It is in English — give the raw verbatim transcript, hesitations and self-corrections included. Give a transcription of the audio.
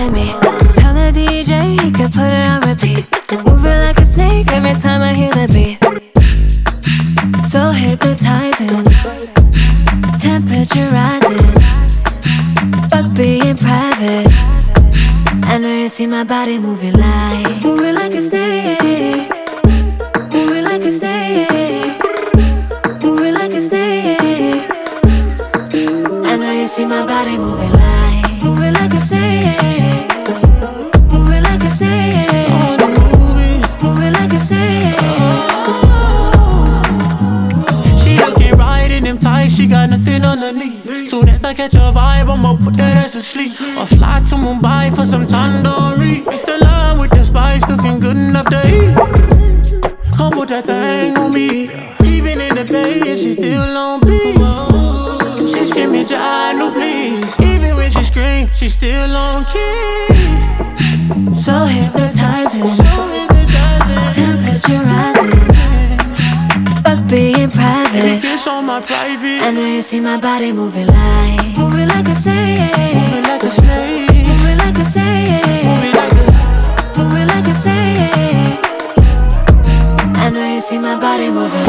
with me. Tell the D J he could put it on repeat. Moving like a snake every time I hear the beat. So hypnotizing, temperature rising. Fuck being private. I know you see my body moving like, moving like a snake, moving like a snake, moving like a snake. I know you see my body moving like, moving like a snake, moving like a snake, moving like a snake. She looking right in them tights, she got nothing underneath. Soon as I catch a vibe, I'ma put that ass to sleep. Or fly to Mumbai for some tandoori. Mix the lime with the spice, looking good enough to eat. Come put that thing on me. Even in the bay, she still on beat. She screaming, Jalo, please. Even when she scream, she still on key. So hypnotizing, So hypnotizing. temperature rising. Fuck being private. This on my private. I know you see my body moving like, moving like a snake, Moving like a snake. moving like a snake, Moving like a moving like a snake. I know you see my body moving